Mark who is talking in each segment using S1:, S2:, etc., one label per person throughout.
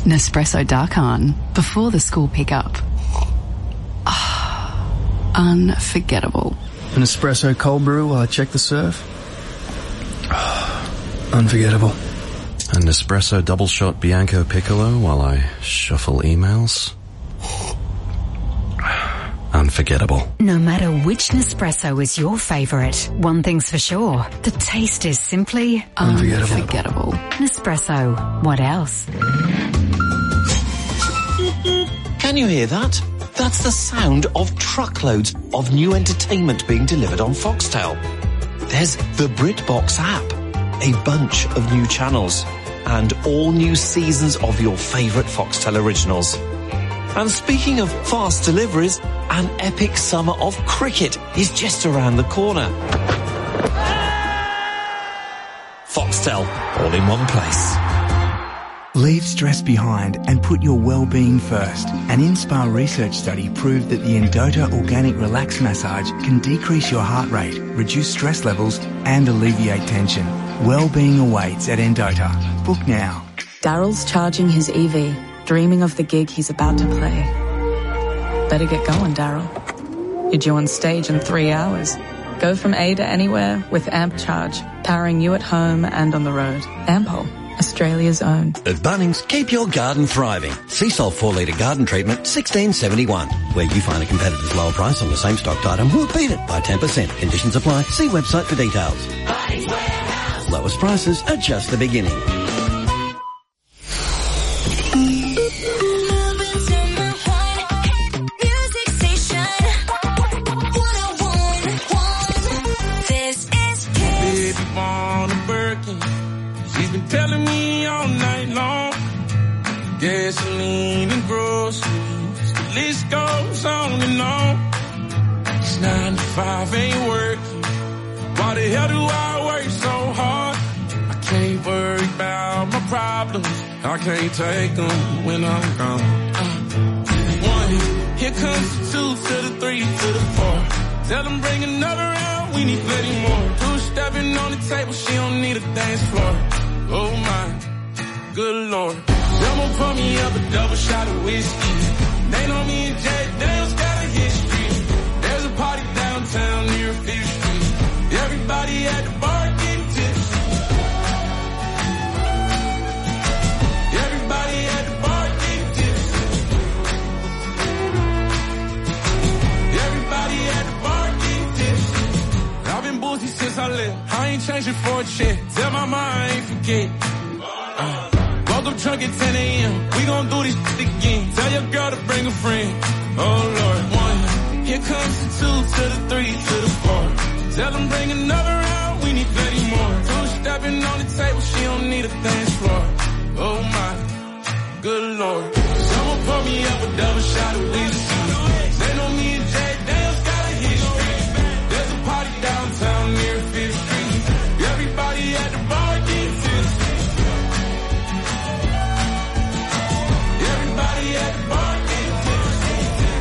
S1: Nespresso Dark On, before the school pickup. Unforgettable.
S2: An espresso cold brew while I check the surf. Unforgettable.
S3: An espresso double shot Bianco Piccolo while I shuffle emails. Unforgettable.
S4: No matter which Nespresso is your favourite, one thing's for sure. The taste is simply
S1: unforgettable.
S4: Nespresso. What else?
S5: Can you hear that? That's the sound of truckloads of new entertainment being delivered on Foxtel. There's the BritBox app, a bunch of new channels, and all new seasons of your favourite Foxtel originals. And speaking of fast deliveries, an epic summer of cricket is just around the corner. Foxtel, all in one place.
S6: Leave stress behind and put your well-being first. An InSpa research study proved that the Endota Organic Relax Massage can decrease your heart rate, reduce stress levels and alleviate tension. Well-being awaits at Endota. Book now.
S7: Daryl's charging his EV, dreaming of the gig he's about to play. Better get going, Daryl. You're due on stage in 3 hours. Go from A to anywhere with Amp Charge, powering you at home and on the road. Ampol, Australia's own.
S8: At Bunnings, keep your garden thriving. Seasol 4-litre garden treatment, $16.71. Where you find a competitor's lower price on the same stocked item, we'll beat it by 10%. Conditions apply. See website for details. Bunnings Warehouse. Lowest prices are just the beginning.
S9: Telling me all night long, gasoline and groceries, the list goes on and on. It's 9 to 5, ain't working. Why the hell do I work so hard? I can't worry about my problems, I can't take them when I'm gone. 1, here comes the 2 to the 3 to the 4. Tell them bring another round, we need plenty more. 2 stepping on the table, she don't need a dance floor. Oh my, good Lord. Someone pour me up a double shot of whiskey. They know me and Jack Daniels got a history. There's a party downtown near 5th Street. Everybody at the bar getting tipsy. Everybody at the bar getting tipsy. Everybody at the bar getting tipsy. I've been boozy since I left. I ain't changing for a check. Tell my mind I ain't forget. Woke up drunk at 10 a.m. We gon' do this shit again. Tell your girl to bring a friend. Oh Lord. 1, here comes the 2 to the 3 to the 4. Tell them bring another round. We need plenty more. 2 stepping on the table. She don't need a dance floor. Oh my, good Lord. Someone pour me up a double shot of whiskey. They know me and Jack Daniels got a history. There's a party downtown near 5th Street. Everybody at the bar getting tipsy. Everybody at the bar getting tipsy.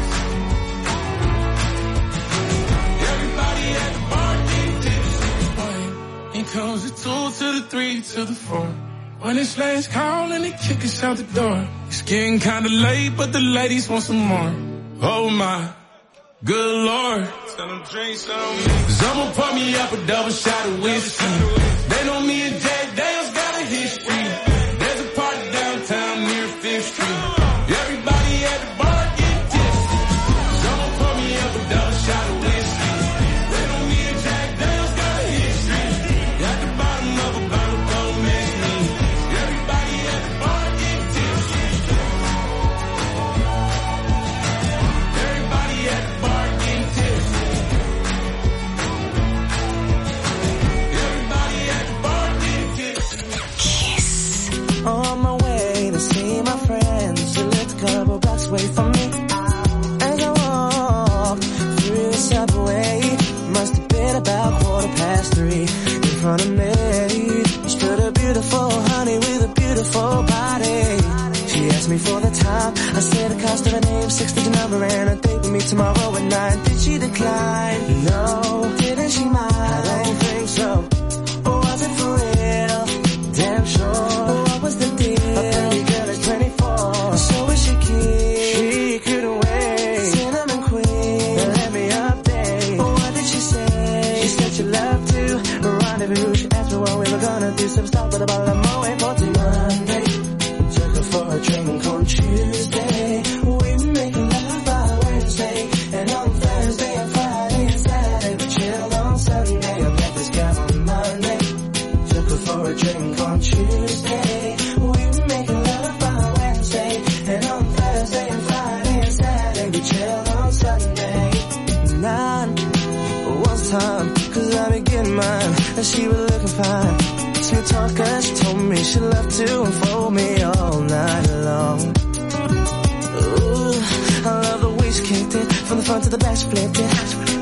S9: Everybody at the bar getting tipsy. Here comes the 2 to the 3 to the 4. When it's last call and they kick us out the door. It's getting kinda late, but the ladies want some more. Oh my, good Lord. Tell them drink some. Someone pour me up a double shot of whiskey. They know me and Jack Daniels got a history. There's a party downtown near 5th Street. Everybody at the bar getting tipsy. Someone pour me up a double shot of whiskey. They know me and Jack Daniels got a history. At the bottom of a bottle, don't mess me. Everybody at the bar getting tipsy. Everybody at the bar getting tipsy. Everybody at the bar getting tipsy.
S4: Kiss.
S10: On my way to see my friends, she lived a couple blocks away from me. As I walked through the subway, must have been about 3:15. In front of me stood a beautiful honey with a beautiful body. She asked me for the time, I said the cost of her name, 6-digit number, and a date with me tomorrow at 9. Did she decline? No. Didn't she mind? I don't think so. Or was it for real? Damn sure. What was the deal? A pretty girl is 24, to the best flipped it.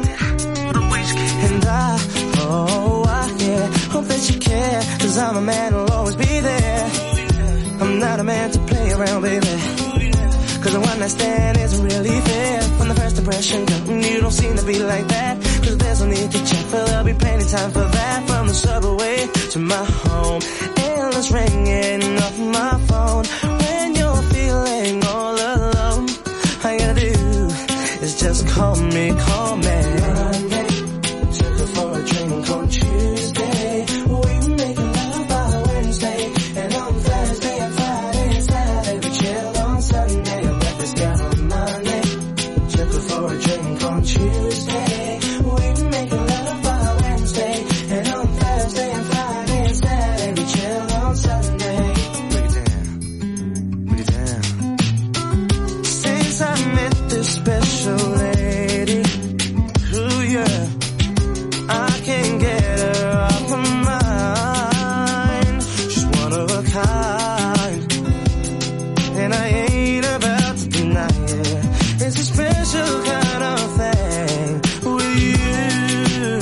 S10: And yeah, hope that you care, 'cause I'm a man who'll always be there. I'm not a man to play around, baby, 'cause a one night stand isn't really fair. From the first impression, girl, you don't seem to be like that, 'cause there's no need to check, but there'll be plenty time for that. From the subway to my home, endless ringing off my phone. When you're feeling all alone, all you gotta do is just call me, call me. Monday, took her for a drink on Tuesday. We make love by Wednesday, and on Thursday and Friday and Saturday we chill on Sunday. I met this girl on Monday, took her for a drink on Tuesday. We make love by Wednesday, and on Thursday and Friday and Saturday we chill on Sunday. Break it down, break it down. Since I met this special lady, ooh yeah, I can't get her off my mind. She's one of a kind, and I ain't about to deny it. It's a special kind of thing with you.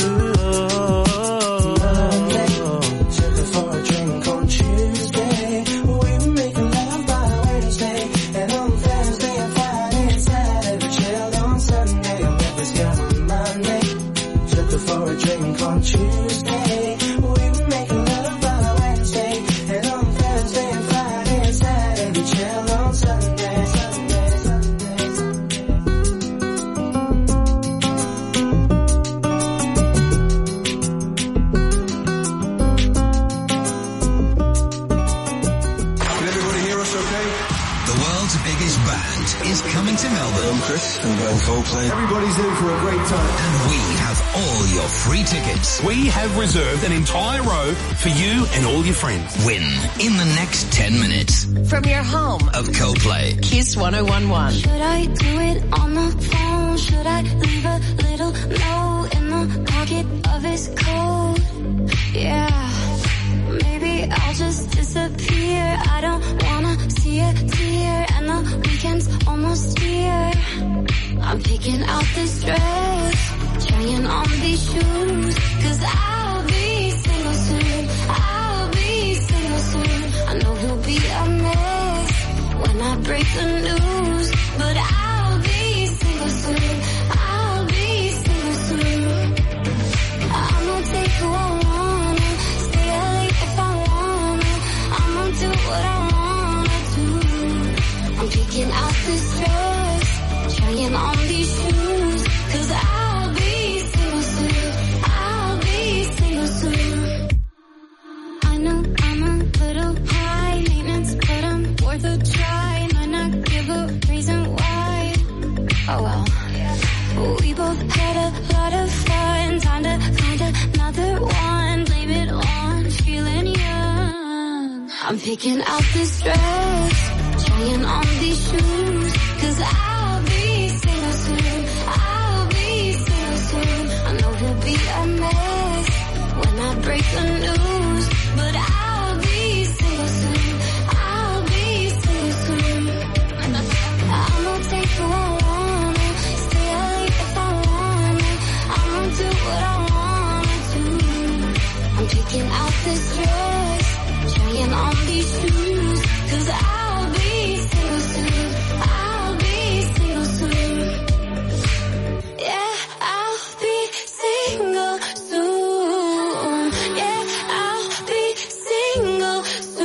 S10: Took her for a drink on Tuesday. We were making love by Wednesday, and on Thursday and Friday and Saturday we chilled on Sunday. I met this girl on Monday, took her for a drink on Tuesday. We were making love by Wednesday, and on Thursday and Friday and Saturday we chilled on Sunday. Sunday, Sunday, Sunday.
S11: Can everybody hear us okay?
S12: The world's biggest band is coming to Melbourne.
S11: I'm Chris, and I'm Coldplay. Everybody's in for a great time.
S12: And we have all your free tickets.
S13: We have reserved an entire row for you and all your friends.
S12: Win in the next 10 minutes.
S14: From your home
S12: Of Coldplay.
S14: Kiss 1011.
S15: Should I do it on the phone? Should I leave a little note in the pocket of his coat? Yeah, maybe I'll just disappear. I don't wanna see a tear, and the weekend's almost here. I'm picking out this dress, trying on these shoes, 'cause I'll be single soon. I'll be single soon. I know he'll be a mess when I break the news, but I'll be single soon. I'll be single soon. I'ma take who I wanna, stay late if I wanna. I'ma do what I wanna do. I'm picking out this dress, trying on these shoes, 'cause I'll be single soon. I'll be single soon. I know I'm a little high maintenance, but I'm worth a try. Might not give a reason why. Oh well. We both had a lot of fun. Time to find another one. Blame it on feeling young. I'm picking out this dress, trying on these shoes, 'cause I'll be single soon. I'll be single soon. I know he'll be a mess when I break the news, but I'll be single soon. I'll be single soon. I'ma take who I wanna, stay late if I wanna. I'ma do what I wanna do. I'm picking out this dress, trying on these shoes, 'cause I'll be single soon. I'll be single soon. Yeah, I'll be single soon. Yeah, I'll be single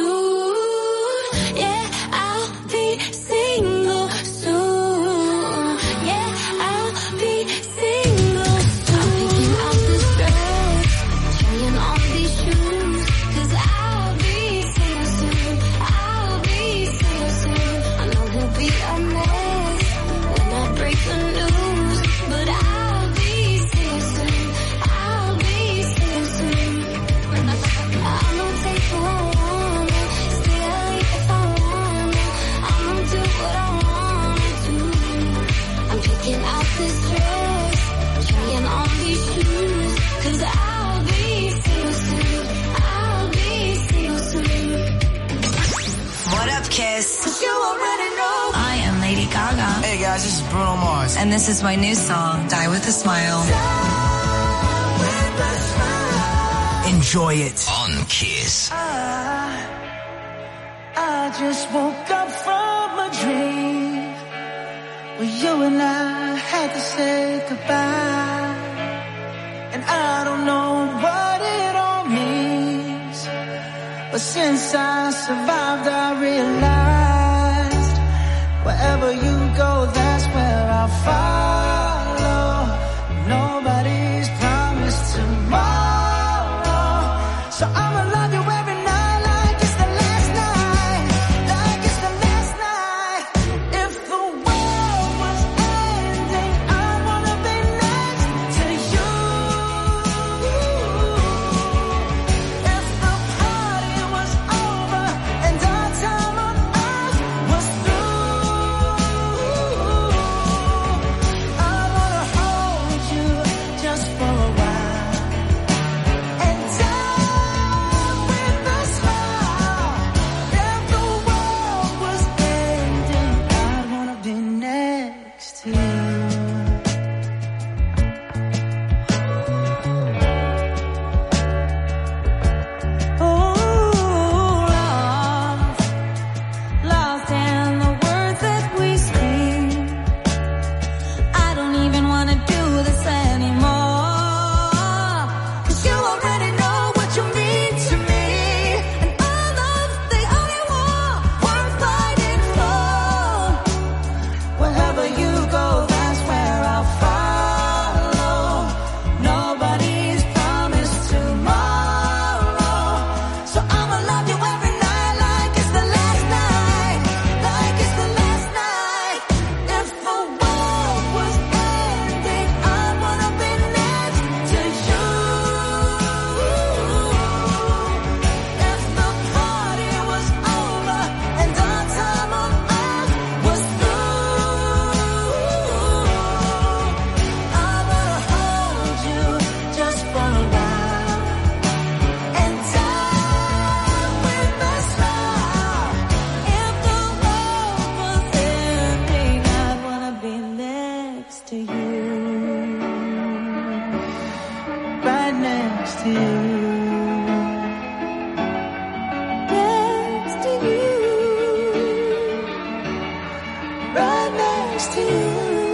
S15: soon. Yeah, I'll be single soon. Yeah, I'll be single soon. I'm picking out this dress, trying on these shoes, 'cause I'll be single soon. I'll be single soon. I know he'll be a mess when I break the news, but I'll be single soon. I'll be single soon. I'ma take who I wanna, stay late if I wanna. I'ma do what I wanna do. I'm picking out this dress, trying on these shoes, 'cause I'll be single soon. I'll be single soon.
S14: What up, Kiss?
S15: 'Cause you already know
S14: I am the
S16: Lady Gaga.
S17: Hey guys, this is Bruno Mars.
S16: And this is my new song, Die With a Smile.
S17: Enjoy it.
S12: On Kiss.
S10: I just woke up from a dream where you and I had to say goodbye. And I don't know what it all means, but since I survived I realized wherever you go, that's where I'll follow. Nobody's promised tomorrow, so I'ma love you every night like it's the last night, like it's the last night. If the world was ending, I wanna be next to you. If the party was over and our time on earth was through, I wanna hold you just for a while and die with a smile. If the world was ending, I'd wanna be next to you. Lost in the words that we speak. I don't even wanna do this anymore, 'cause you already know what you mean to me, and our love's the only war worth fighting for. Wherever you go, that's where I'll follow. Nobody's promised tomorrow, so I'ma love you every night like it's the last night, like it's the last night. If the world was ending, I wanna be next to you. If the party was over and our time on earth was through, I wanna hold you just for a while and die with a smile. If the world was ending, I'd wanna be next to you, right next to you, next to you, right next to you.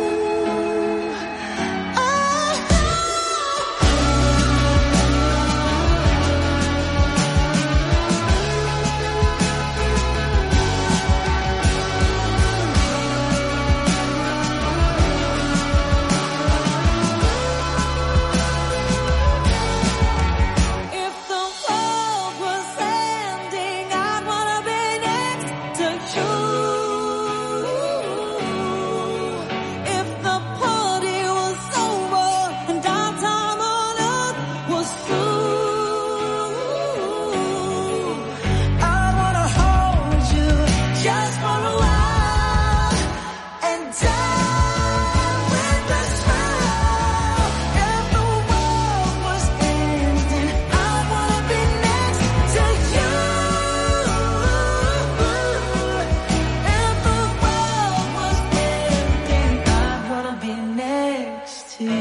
S10: If the world was ending, I'd wanna be next to you. If the party was over and our time on earth was through, I wanna hold you just for a while and die with a smile. If the world was ending, I wanna be next to you. If the world was ending, I wanna be next to you.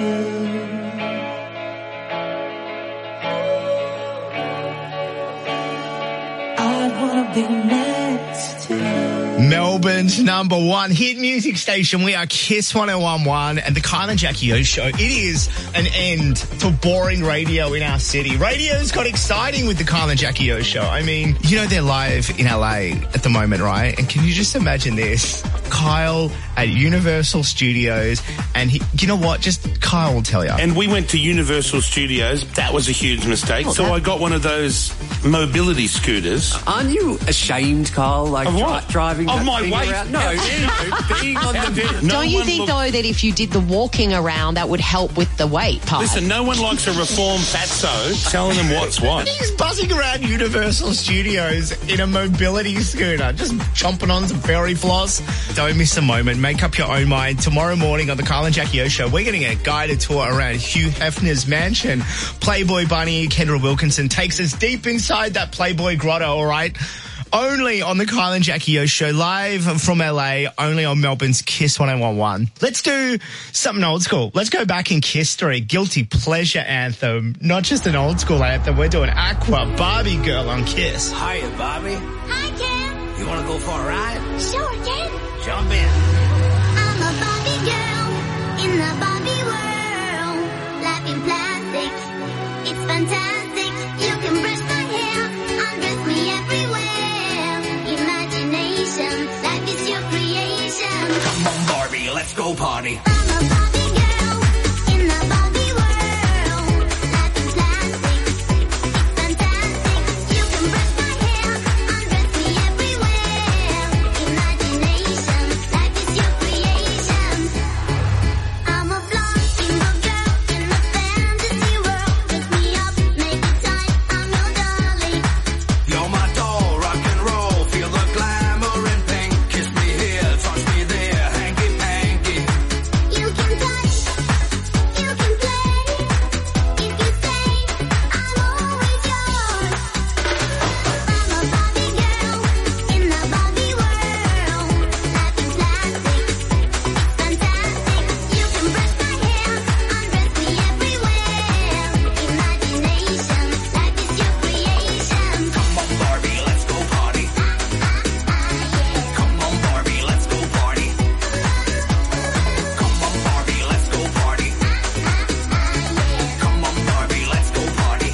S10: I wanna be next to you.
S6: Melbourne's number one hit music station. We are Kiss 101.1 and the Kyle and Jackie O Show. It is an end to boring radio in our city. Radio's got exciting with the Kyle and Jackie O Show. I mean, you know they're live in LA at the moment, right? And can you just imagine this? Kyle at Universal Studios, and you know what? Just Kyle will tell you.
S13: And we went to Universal Studios. That was a huge mistake. So I got one of those mobility scooters.
S18: Aren't you ashamed, Kyle? Like
S13: Of what?
S18: driving
S13: Of
S18: that
S13: my
S18: thing
S13: weight?
S18: around? No, being on the.
S19: Don't you think, though, that if you did the walking around, that would help with the weight part?
S13: Listen, no one likes a reformed fatso telling them what's what.
S6: He's buzzing around Universal Studios in a mobility scooter, just chomping on some fairy floss. Don't miss a moment. Make up your own mind. Tomorrow morning on the Kyle and Jackie O Show, we're getting a guided tour around Hugh Hefner's mansion. Playboy Bunny Kendra Wilkinson takes us deep inside that Playboy grotto, all right?
S20: only on the Kyle and Jackie O show, live from LA, only on Melbourne's Kiss 101.1. Let's do something old school. Let's go back in Kiss story. Guilty pleasure anthem. Not just an old school anthem. We're doing Aqua, Barbie Girl on Kiss.
S17: Hiya, Bobby.
S15: Hi, Ken.
S17: You want to go for a ride?
S15: Sure, Ken.
S17: Jump in.
S15: I'm a Barbie girl in the Barbie world. Life in plastic, it's fantastic. You can brush my hair, undress me everywhere. Imagination, life is your creation.
S17: Come on, Barbie, let's go party.
S15: I'm a Barbie girl in the Barbie world. Life in plastic, it's fantastic. You can brush my hair, undress me everywhere. Imagination, life is your creation. I'm a flying girl in the fantasy world. Pick me up, make it time. I'm your darling.
S17: You're my doll, rock and roll. Feel the glamour and pink. Kiss me here, touch me there, hanky panky.
S15: You can touch, you can play. If you say I'm always yours. I'm a Barbie girl in the Barbie world. Life in plastic, it's fantastic. You can brush my hair, undress me everywhere. Imagination, life is your creation.
S17: Come on, Barbie, let's go party. Come on, Barbie, let's go party. Come on, Barbie, let's go party. Come on, Barbie, let's go party.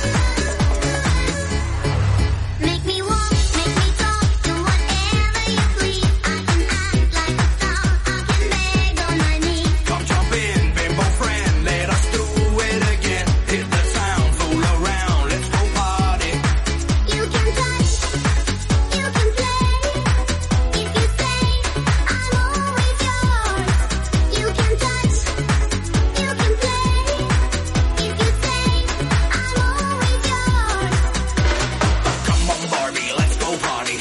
S15: Make me walk, make me talk, do whatever you please. I can act like a star, I can beg on my knees.
S17: Come jump in, bimbo friend, let us do it again. Hit the town, fool around, let's go party.
S15: You can touch, you can play. If you say I'm always yours. You can touch, you can play. If you say I'm always yours.
S17: Come on, Barbie, let's go party.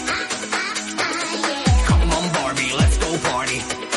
S17: Come on, Barbie, let's go party.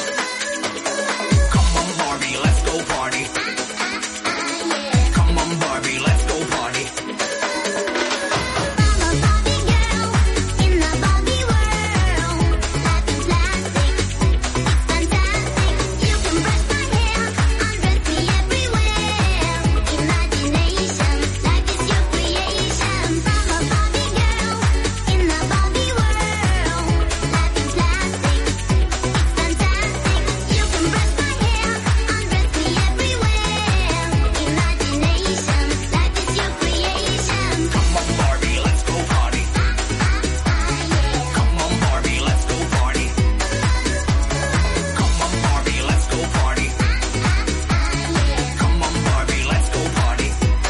S17: Come on, Barbie, let's go party. Come on, Barbie, let's go party.
S15: I'm a Barbie girl in the Barbie world. Life in plastic, it's fantastic. You can brush my hair, undress me everywhere. Imagination, life is your creation. I'm a Barbie girl in the Barbie world. Life in plastic, it's fantastic. You can brush my hair, undress me everywhere. Imagination, life is your creation.
S17: Come on, Barbie, let's go party. Come on, Barbie, let's go party. Come on, Barbie, let's go party. Come on, Barbie, let's go party.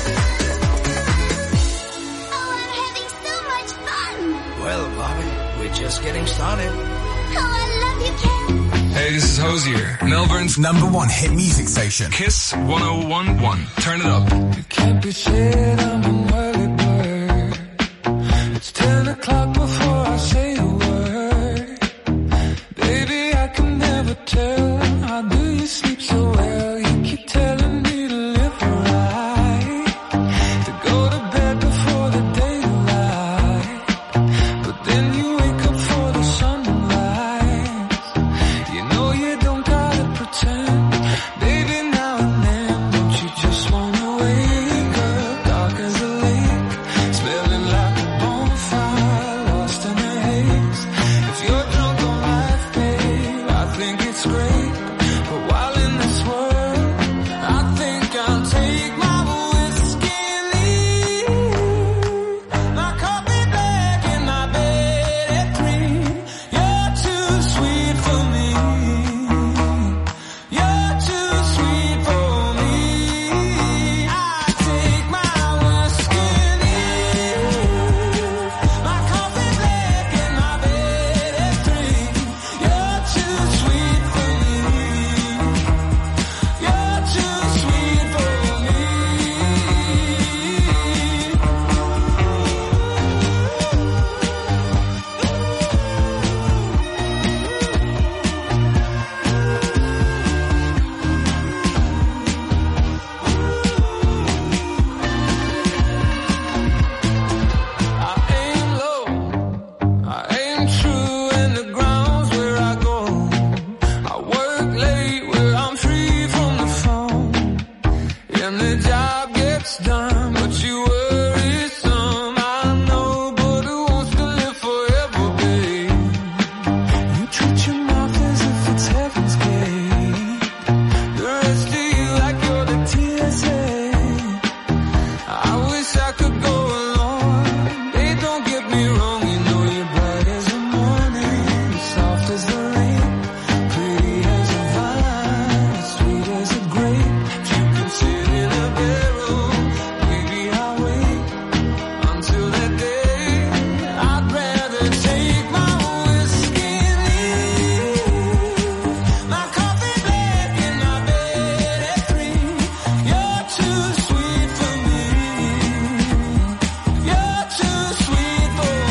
S15: Oh, I'm having so much fun.
S17: Well, Barbie, we're just getting started.
S15: Oh, I love you, Ken.
S21: Hey, this is Hosier, Melbourne's #1 hit music station. Kiss 101.1. Turn it up.
S9: Can't be said I'm an early bird. It's 10 o'clock before I say a word. Baby, I can never tell. How do you sleep so well? You keep telling me to live right, to go to bed before the daylight. But then you wake up for the sun to rise. You know you don't gotta pretend. Baby, now and then, don't you just wanna wake up dark as a lake, smelling like a bonfire, lost in the grounds where I go. I work late where I'm free from the phone. And the job gets done, but you worry some. I know, but who wants to live forever, babe? You treat your mouth as if it's heaven's gate. The rest of you like you're the TSA. I wish I could go along. Hey, don't get me wrong, you know you're bright as the morning, soft as the rain, pretty as a vine, sweet as a grape. You can sit in a barrel, maybe I'll wait until that day. I'd rather take my whiskey and leave my coffee black in my bed at 3. You're too sweet for me. You're too sweet for me.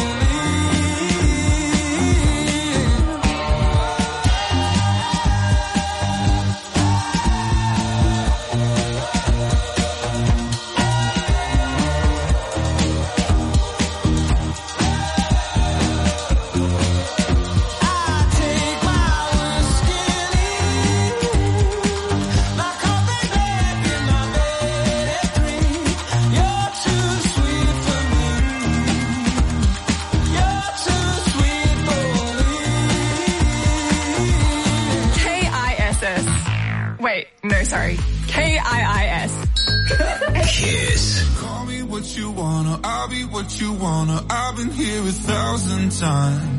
S9: I take my whiskey and leave my coffee black in my bed at 3. You're too sweet for me. You're too sweet for me.
S2: K-I-S-S. Wait, no, sorry. K-I-I-S.
S21: Kiss. Call me what you wanna, I'll be what you wanna. I've been here 1,000 times.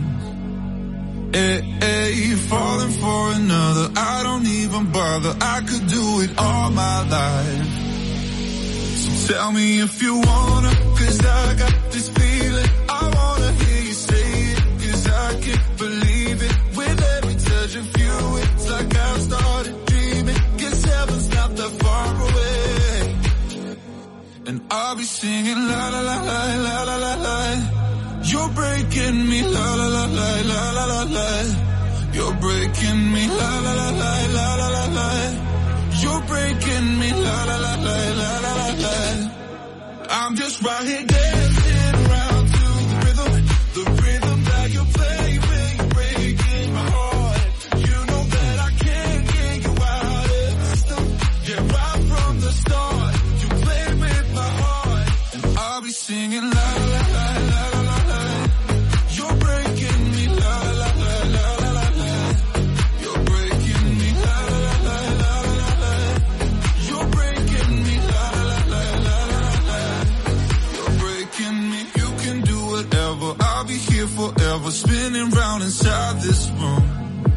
S21: Hey, falling for another, I don't even bother. I could do it all my life. So tell me if you wanna, 'cause I got this feeling. I wanna hear you say it, 'cause I can't believe it. With every touch of you, it's like I've started dreaming. 'Cause heaven's not that far away. And I'll be singing la la la la la la la la. You're breaking me la la la la la la la la. You're breaking me la la la la la la la la. You're breaking me la la la la la la la la. I'm just right here dancing around to the rhythm that you play when you're breaking my heart. You know that I can't get you out of the system. Yeah, right from the start, you play with my heart, and I'll be singing la la la la la la la. You're breaking me la la la la la la la. You're breaking me la la la la la la la. You're breaking me la la la la la la. You're breaking me. You can do whatever. I'll be here forever, spinning round inside this room.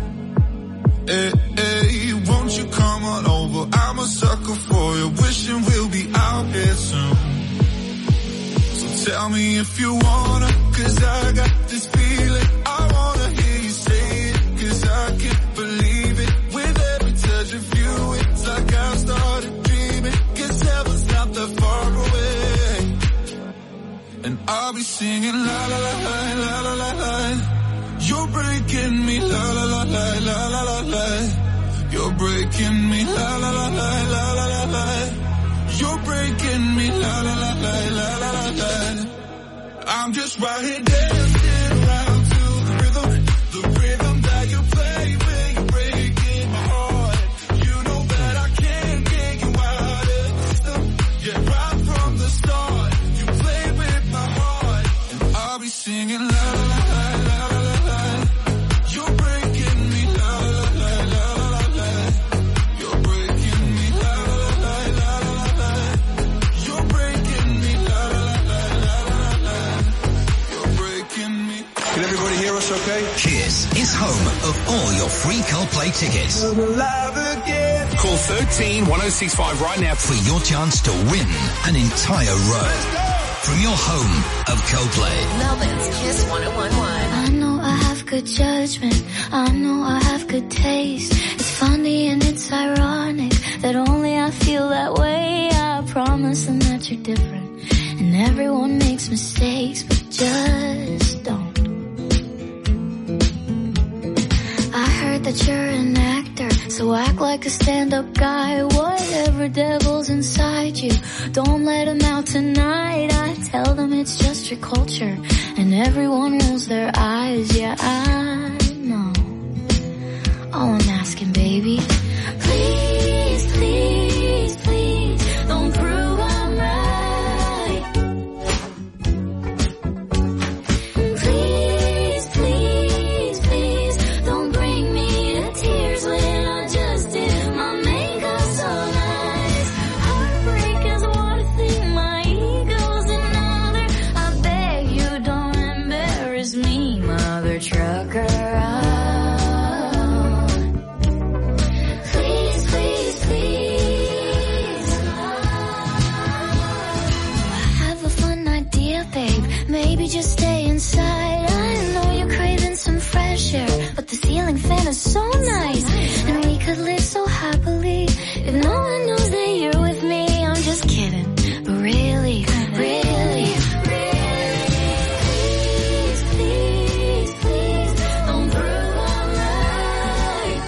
S21: Hey, won't you come on over? I'm a sucker for you, wishing we'll be out here soon. So tell me if you wanna, 'cause I got this feeling. I wanna hear you say it, 'cause I can't believe it. With every touch of you, it's like I've started dreaming. 'Cause heaven's not that far away. And I'll be singing la la la la la la la la. You're breaking me la la la la la la la la. You're breaking me la la la la la la la la. You're breaking me la la la la la la la la. I'm just right here dancing around to the rhythm that you play when you're breaking my heart. You know that I can't get you out of the system. Yeah, right from the start, you play with my heart, and I'll be singing la la la la la la la. You're breaking me la la la la la la la. You're breaking me la la la la la la la. You're breaking me la la la la la la la. You're breaking me.
S11: Can everybody hear us okay?
S12: Kiss is home of all your free Coldplay tickets.
S21: Call 13-1065 right now
S12: for your chance to win an entire row. From your home of Coldplay.
S15: Melbourne's Kiss 1011. I know I have good judgment. I know I have good taste. It's funny and it's ironic that only I feel that way. I promise them that you're different. And everyone makes mistakes, but just don't. I heard that you're an actor. So act like a stand-up guy, whatever devil's inside you. Don't let them out tonight. I tell them it's just your culture, and everyone rolls their eyes. Yeah, I know. All I'm asking, baby, please, please, please, don't prove I'm right. Please, please, please, don't bring me to tears when I just did my makeup so nice. Heartbreak is one thing, my ego's another. I beg you don't embarrass me, mother trucker. Maybe just stay inside. I know you're craving some fresh air, but the ceiling fan is so nice, and we could live so happily if no one knows that you're with me. I'm just kidding, but really, really, please, please, please, don't prove I'm right.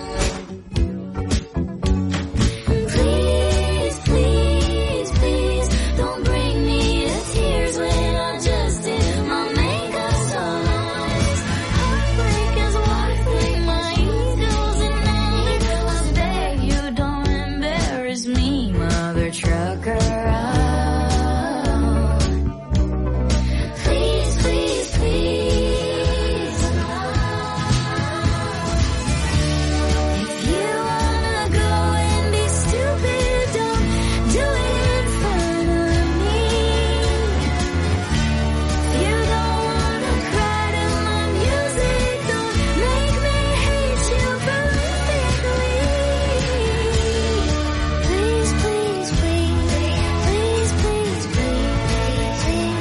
S15: Please, please, please, don't bring me to tears when I just did my makeup so nice. Heartbreak is one thing, my ego's another. I beg you don't embarrass me, mother trucker. Please, please, please. If you wanna go and be stupid, don't do it in front of me. You don't wanna cry to my music, don't make me hate you perfectly. Please, please, please, please, please, please,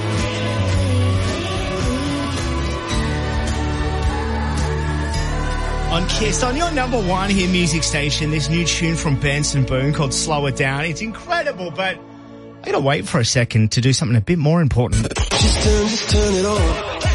S20: On Kiss, on your number one here music station, this new tune from Benson Boone called Slow It Down. It's incredible, but I gotta wait for a second to do something a bit more important.
S11: Just turn it on.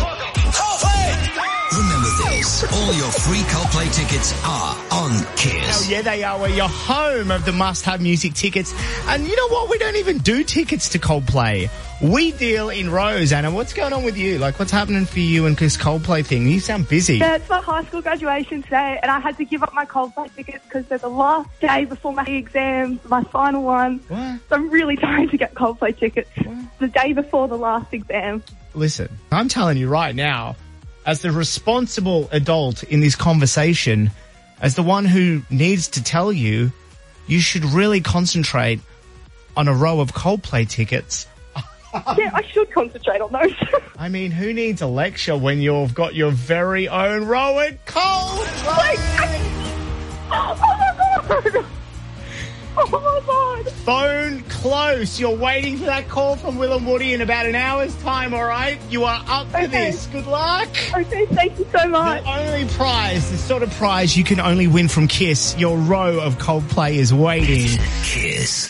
S12: Remember this, all your free Coldplay tickets are on Kiss.
S20: Oh yeah, they are. We're your home of the must-have music tickets. And you know what? We don't even do tickets to Coldplay. We deal in rows. Anna, what's going on with you? Like, what's happening for you and this Coldplay thing? You sound busy.
S3: Yeah, it's my high school graduation today, and I had to give up my Coldplay tickets because they're the last day before my exams, my final one.
S20: What?
S3: So I'm really trying to get Coldplay tickets the day before the last exam.
S20: Listen, I'm telling you right now, as the responsible adult in this conversation, as the one who needs to tell you, you should really concentrate on a row of Coldplay tickets.
S3: Yeah, I should concentrate on those.
S20: I mean, who needs a lecture when you've got your very own row at Coldplay?
S3: Oh my god! Oh my god!
S20: Phone close. You're waiting for that call from Will and Woody in about an hour's time, all right? You are up for this. Good luck.
S3: Okay, thank you so much.
S20: The only prize, the sort of prize you can only win from Kiss, your row of Coldplay is waiting.
S12: Kiss.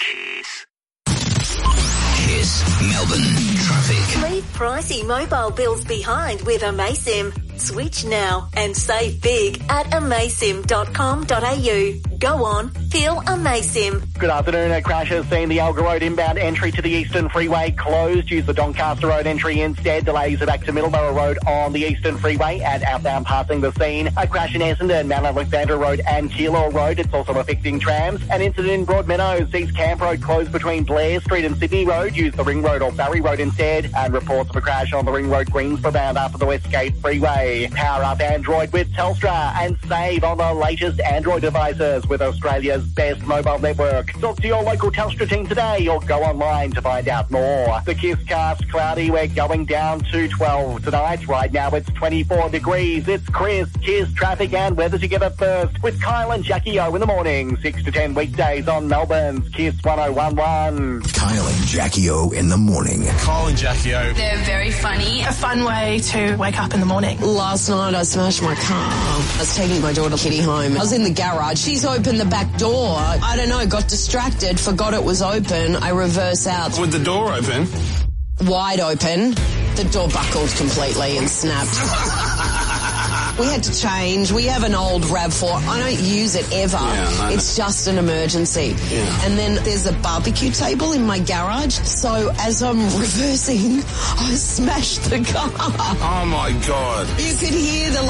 S12: Kiss Melbourne traffic.
S22: Leave pricey mobile bills behind with Amasim. Switch now and save big at amasim.com.au. Go on, feel Amasim.
S23: Good afternoon. A crash has seen the Alga Road inbound entry to the Eastern Freeway closed. Use the Doncaster Road entry instead. Delays are back to Middleborough Road on the Eastern Freeway and outbound passing the scene. A crash in Essendon, Mount Alexandra Road and Keilor Road. It's also affecting trams. An incident in Broadmeadows sees Camp Road closed between Blair Street and Sydney Road. Use the Ring Road or Barry Road instead. And reports of a crash on the Ring Road Greensboro bound after the Westgate Freeway. Power up Android with Telstra and save on the latest Android devices with Australia's best mobile network. Talk to your local Telstra team today or go online to find out more. The Kiss cast cloudy. We're going down to 12 tonight. Right now it's 24 degrees. It's Chris, Kiss, traffic and weather together first with Kyle and Jackie O in the morning. 6 to 10 weekdays on Melbourne's Kiss 1011.
S12: Kyle and Jackie O in the morning.
S18: Kyle and Jackie O.
S2: They're very funny. A fun way to wake up in the morning.
S19: Last night I smashed my car. I was taking my daughter Kitty home. I was in the garage. She's opened the back door. I don't know, got distracted, forgot it was open. I reverse out.
S13: With the door open?
S19: Wide open. The door buckled completely and snapped. We had to change. We have an old RAV4. I don't use it ever. It's just an emergency. And then there's a barbecue table in my garage. So as I'm reversing, I smashed the car.
S13: Oh, my God.
S19: You could hear the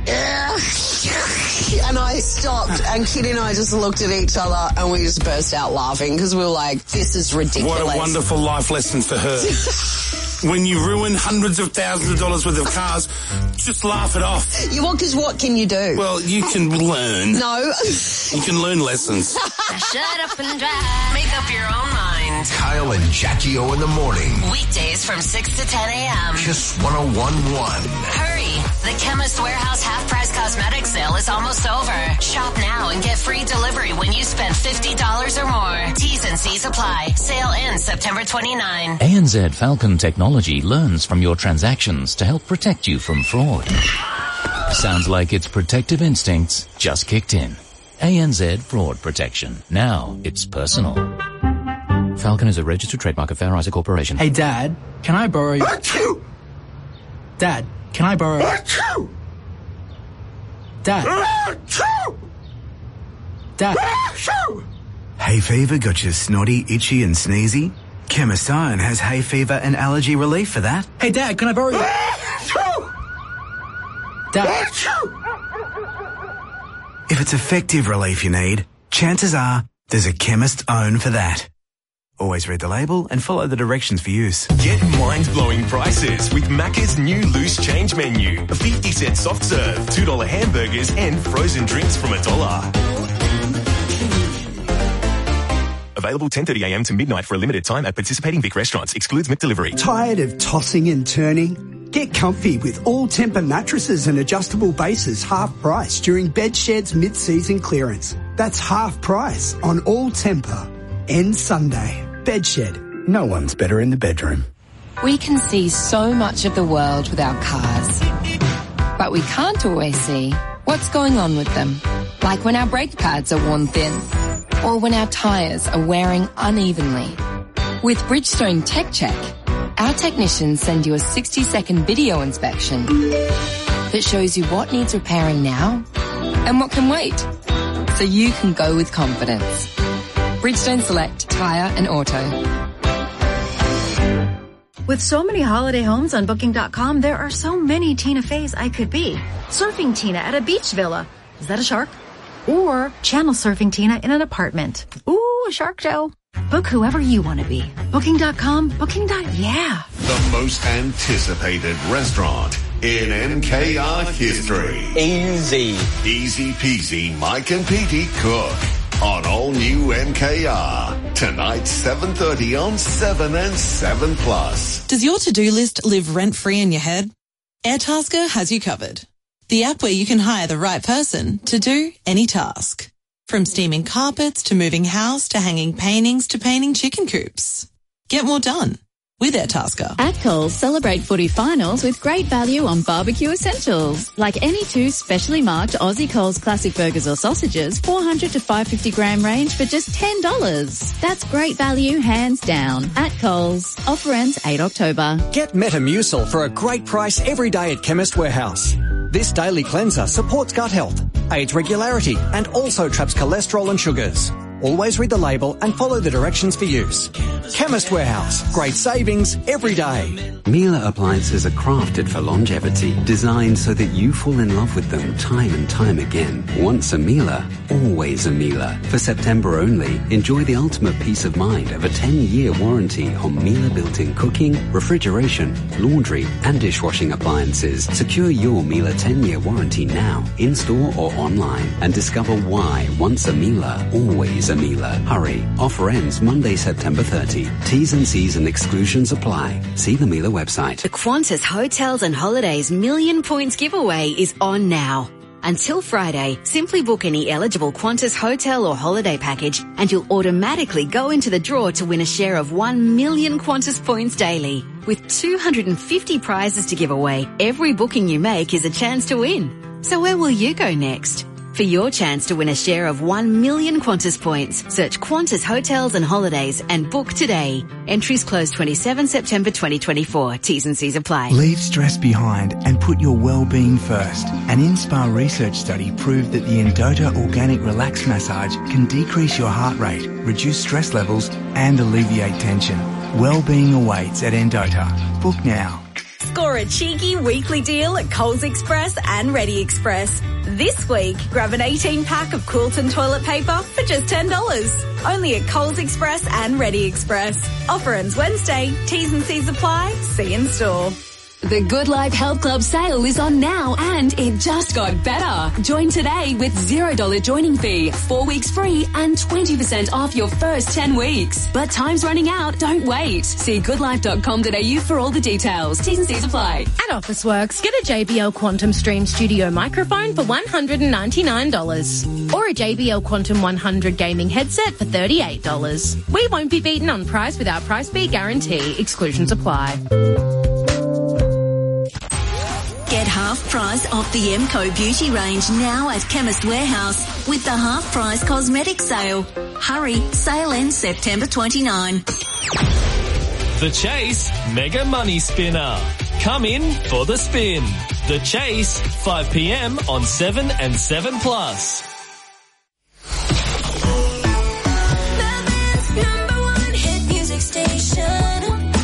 S19: and I stopped, and Kitty and I just looked at each other and we just burst out laughing because we were like, this is ridiculous.
S13: What a wonderful life lesson for her. When you ruin hundreds of thousands of dollars worth of cars, just laugh it off.
S19: Because what can you do?
S13: Well, you can learn.
S19: No.
S13: You can learn lessons.
S14: Shut up and drive. Make up your own mind.
S12: Kyle and Jackie O in the morning.
S14: Weekdays from 6 to 10 a.m.
S12: Kiss 101.1.
S14: Hurry. The Chemist Warehouse half-price cosmetic sale is almost over. Shop now and get free delivery when you spend $50 or more. T's and C's apply. Sale ends September 29.
S1: ANZ Falcon Technology learns from your transactions to help protect you from fraud. Sounds like its protective instincts just kicked in. ANZ Fraud Protection. Now it's personal. Falcon is a registered trademark of Fair Isaac Corporation.
S5: Hey, Dad, can I borrow your... Dad, can I borrow... Dad. Dad.
S6: Hay fever got you snotty, itchy and sneezy? Chemist Iron has hay fever and allergy relief for that.
S5: Hey, Dad, can I borrow your... Dad.
S6: If it's effective relief you need, chances are there's a Chemist Own for that. Always read the label and follow the directions for use.
S7: Get mind-blowing prices with Macca's new loose change menu. A 50-cent soft serve, $2 hamburgers and frozen drinks from $1. Available 10:30 a.m. to midnight for a limited time at participating Vic restaurants. Excludes McDelivery.
S24: Tired of tossing and turning? Get comfy with all-temper mattresses and adjustable bases half price during Bedshed's mid-season clearance. That's half price on all temper. End Sunday. Bedshed. No one's better in the bedroom.
S25: We can see so much of the world with our cars, but we can't always see what's going on with them. Like when our brake pads are worn thin, or when our tyres are wearing unevenly. With Bridgestone Tech Check, our technicians send you a 60-second video inspection that shows you what needs repairing now and what can wait, so you can go with confidence. Bridgestone Select, Tyre and Auto.
S26: With so many holiday homes on Booking.com, there are so many Tina Feys I could be. Surfing Tina at a beach villa. Is that a shark? Or channel surfing Tina in an apartment. Ooh, a shark show. Book whoever you want to be. Booking.com, Booking.yeah.
S27: The most anticipated restaurant in NKR history.
S18: Easy.
S27: Easy peasy Mike and Petey cook on all new NKR. Tonight 7:30 on 7 and 7+.
S28: Does your to-do list live rent-free in your head? Airtasker has you covered. The app where you can hire the right person to do any task. From steaming carpets to moving house to hanging paintings to painting chicken coops. Get more done with Airtasker.
S29: At Coles, celebrate footy finals with great value on barbecue essentials. Like any two specially marked Aussie Coles classic burgers or sausages, 400 to 550 gram range for just $10. That's great value, hands down. At Coles. Offer ends 8 October.
S30: Get Metamucil for a great price every day at Chemist Warehouse. This daily cleanser supports gut health, aids regularity, and also traps cholesterol and sugars. Always read the label and follow the directions for use. Chemist Warehouse. Great savings every day.
S31: Miele appliances are crafted for longevity, designed so that you fall in love with them time and time again. Once a Miele, always a Miele. For September only, enjoy the ultimate peace of mind of a 10-year warranty on Miele built-in cooking, refrigeration, laundry, and dishwashing appliances. Secure your Miele 10-year warranty now, in-store or online, and discover why once a Miele, always a Miele. Hurry. Offer ends Monday, September 30. T's and C's and exclusions apply. See the Miele website.
S32: The Qantas Hotels and Holidays Million Points Giveaway is on now. Until Friday, simply book any eligible Qantas hotel or holiday package and you'll automatically go into the draw to win a share of 1 million Qantas points daily. With 250 prizes to give away, every booking you make is a chance to win. So where will you go next? For your chance to win a share of 1 million Qantas points, search Qantas Hotels and Holidays and book today. Entries close 27 September 2024. T's and C's apply.
S6: Leave stress behind and put your well-being first. An in-spa research study proved that the Endota Organic Relax Massage can decrease your heart rate, reduce stress levels and alleviate tension. Well-being awaits at Endota. Book now.
S3: Score a cheeky weekly deal at Coles Express and Ready Express. This week, grab an 18-pack of Quilton toilet paper for just $10. Only at Coles Express and Ready Express. Offer ends Wednesday. T's and C's apply. See in store.
S25: The Good Life Health Club sale is on now and it just got better. Join today with $0 joining fee, 4 weeks free and 20% off your first 10 weeks. But time's running out, don't wait. See goodlife.com.au for all the details. T's and C's apply.
S4: At Officeworks, get a JBL Quantum Stream Studio microphone for $199 or a JBL Quantum 100 gaming headset for $38. We won't be beaten on price with our price beat guarantee. Exclusions apply.
S8: Get half price off the MCO beauty range now at Chemist Warehouse with the half price cosmetic sale. Hurry, sale ends September 29.
S9: The Chase Mega Money Spinner. Come in for the spin. The Chase, 5 p.m. on 7 and 7 Plus.
S10: Melbourne's #1 hit music station.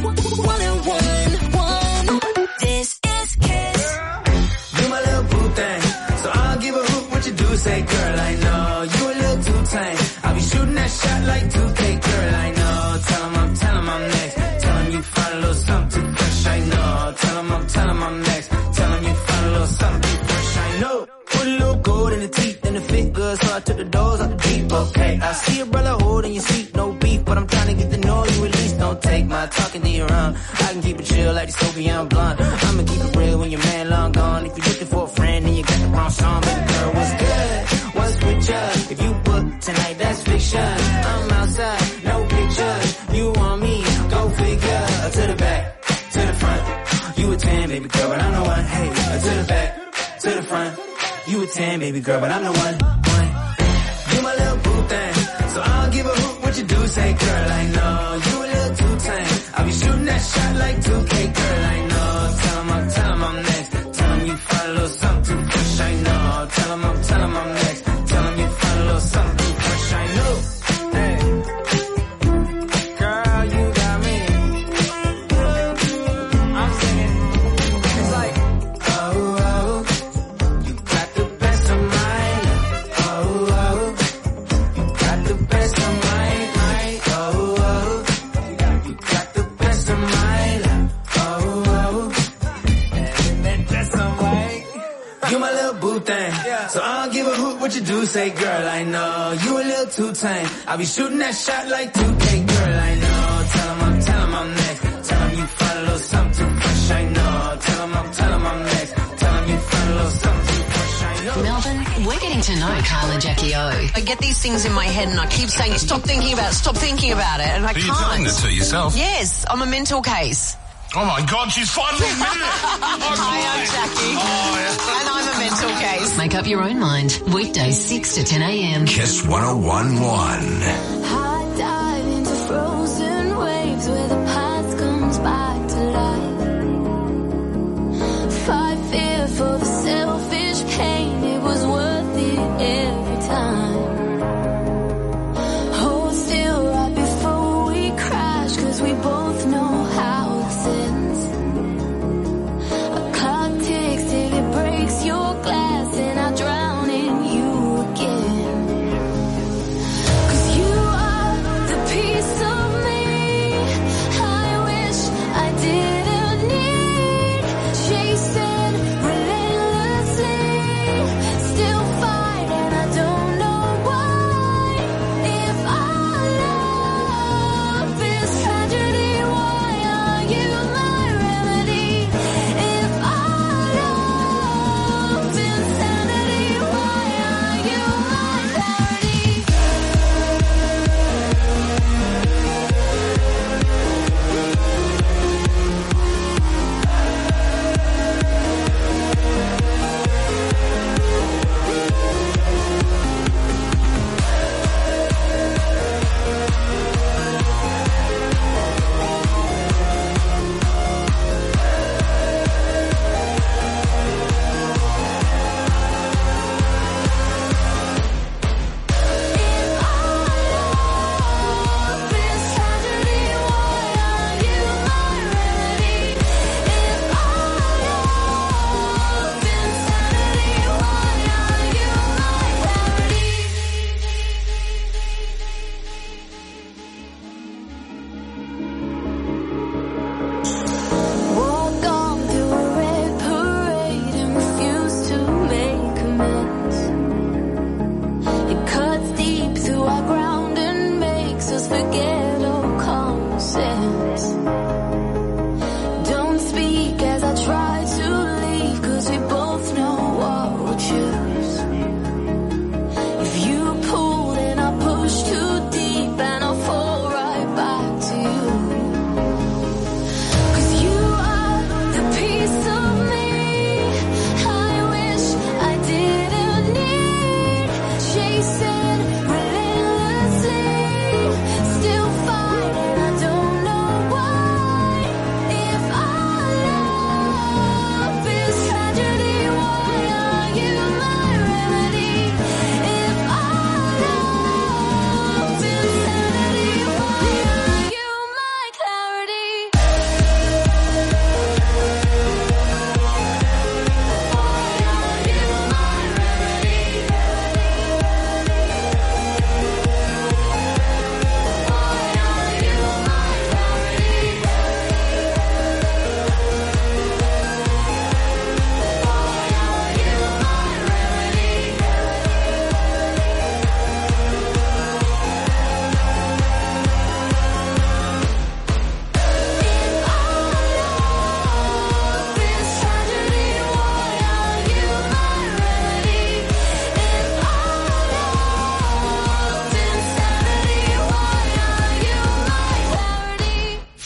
S10: 101.1. This is Kiss.
S11: You my little boo thing, so I'll give a hoot what you do. Say, girl, I know you a little too tame. I'll be shooting that shot like 2K, girl, I know. Tell 'em I'm next. Tell 'em you find a little something too fresh, I know. Tell 'em I'm next. Tell 'em you find a little something too fresh, I know. Put a little gold in the teeth and it fit good, so I took the doors out the Jeep, okay. I see a brother holding your seat, no beef, but I'm trying to get to know you at least. Don't take my talking to your own. I can keep it chill like the Soviet blonde. I'ma keep it real when your man long gone. If you're looking for a friend and you got the wrong song, baby girl, what's good? What's with you? If you book tonight, that's fiction. I'm outside, no pictures. You want me? Go figure. To the back, to the front. You a 10, baby girl, but I'm the one. Hey, to the back, to the front. You a 10, baby girl, but I'm the one. You my little boo thing, so I'll give a hoot what you do. Say, girl, I know you a little too tame. I'll be shooting that shot like 2K, girl, I know. Tell 'em I'm next. Tell 'em you find a little something too fresh, I know. Tell 'em I'm next. Tell 'em you find a little something too fresh, I know. Hey, girl, you got me. I'm singing. It's like, oh, you got the best of mine. Oh, you got the best of mine. Oh, you got the best of mine. Oh, and that's alright. You my little boo thing, so I don't give a hoot what you do. Say, girl, I know you a little too tame. I'll be shooting that shot like 2K, girl, I know. Tell 'em I'm next. Tell 'em you find a little something too fresh, I know. Tell 'em I'm next. Tell 'em you find a little something too fresh, I know.
S14: Melbourne, we're getting to know Kyle and Jackie O.
S19: I get these things in my head and I keep saying, stop thinking about it, and I
S15: Are
S19: can't.
S15: you telling it to yourself?
S19: Yes, I'm a mental case.
S15: Oh my God, she's finally admitted it!
S19: Hi, I'm Jackie. And I'm a mental case.
S14: Make up your own mind. Weekdays 6 to 10 a.m.
S12: Kiss 101.1.
S10: High dive into frozen waves where the past comes back to life. Fight fear for the selfish pain. It was worth it every time. Hold still right before we crash, 'cause we both know how this ends. A clock ticks till it breaks your glass and I drown in you again. 'Cause you are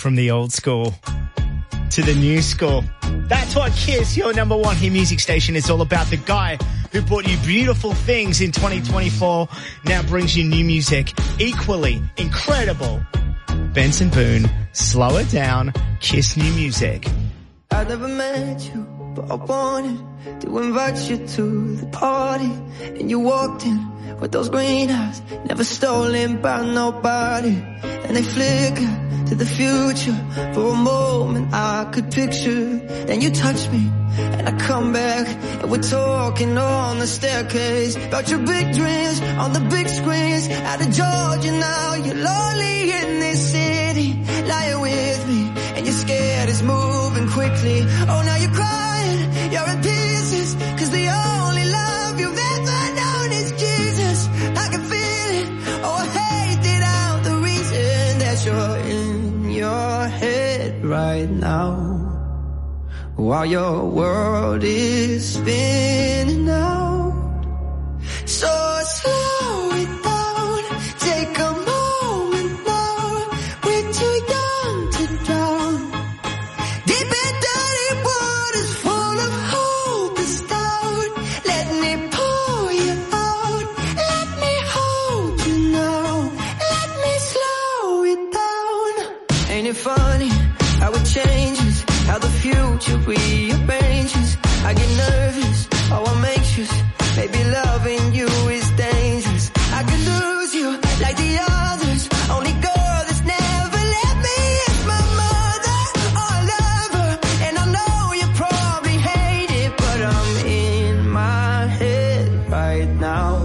S1: from the old school to the new school. That's what Kiss, your number one hit music station, is all about. The guy who brought you beautiful things in 2024 now brings you new music equally incredible. Benson Boone, Slow It Down, Kiss New Music.
S11: I never met you, but I wanted to invite you to the party. And you walked in with those green eyes, never stolen by nobody. And they flickered to the future. For a moment I could picture. Then you touch me and I come back, and we're talking on the staircase about your big dreams on the big screens. Out of Georgia now, you're lonely in this city, lying with me, and you're scared it's moving quickly. Oh, now you're crying, you're in pieces, 'cause the only love you've ever known is Jesus. I can feel it, oh, I hate it out, the reason that you're in your head right now, while your world is spinning out. So slow it down, take a moment now. We're too young to drown. Deep in dirty waters full of hopeless doubt. Let me pull you out, let me hold you now, let me slow it down. Ain't it funny how it changes, how the future rearranges? I get nervous, oh I'm anxious, maybe loving you is dangerous. I could lose you like the others, only girl that's never left me is my mother. Oh, I love her, and I know you probably hate it, but I'm in my head right now.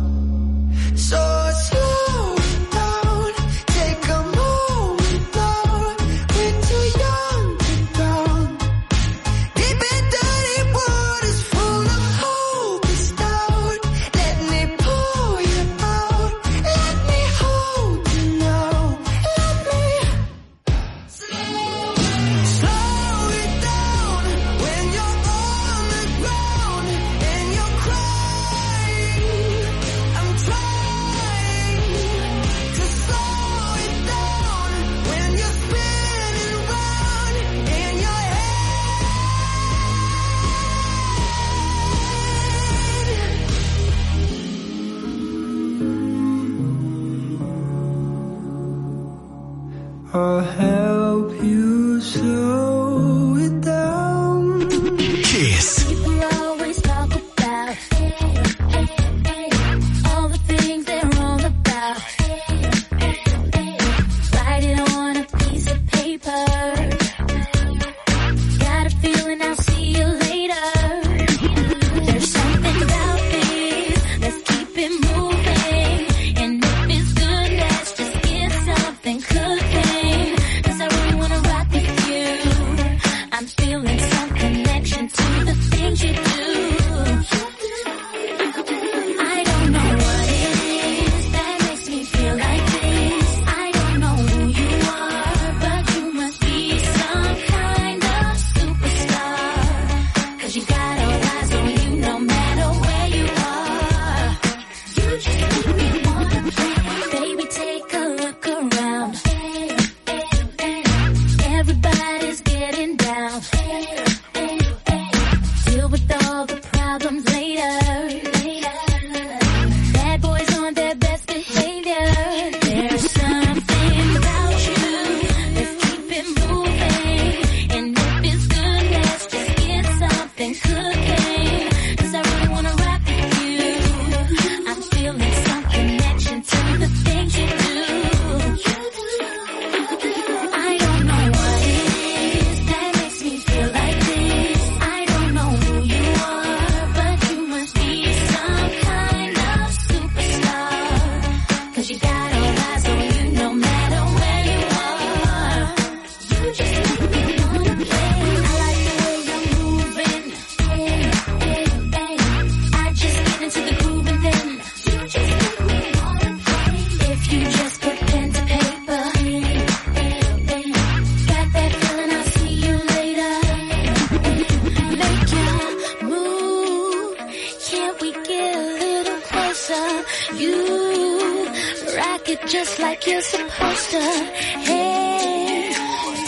S11: So slow it down, take a moment now. We're too young to drown. Deep in dirty waters full of hopeless doubt. Let me pull you out, let me hold you now, let me slow it down. When you're on the ground and you're crying, I'm trying to slow it down. When you're spinning round in your I'll help you slow it down.
S10: Kiss. People always talk about all the things they're all about. Write it on a piece of paper. Got a feeling I'll see you later. There's something about this, let's keep it moving. And if it's good, let's just get something cooking. 'Cause I really wanna rock with you. I'm feeling some connection to the things you do. I don't know what it is that makes me feel like this. I don't know who you are, but you must be some kind of superstar. 'Cause you got all eyes on you no matter where you are. You just make me wanna play. Baby, take a look around. Everybody's getting down. Deal with all the problems later. Bad boys on their best behavior. There's something about you, let's keep it moving. And if it's good, let's just get something cooking. 'Cause I really wanna rock with you. I'm feeling some connection to the things you do. I don't know what it is that makes me feel like this. I don't know who you are, but you must be some kind of superstar. 'Cause you got all eyes on you no matter where you are. You just make me wanna play. I like the way you're moving. I just get into the groove and then you just make me wanna play. If you just put pen to paper, got that feeling I'll see you later. Make your move, can't we get a little closer? You rock it just like you're supposed to. Hey,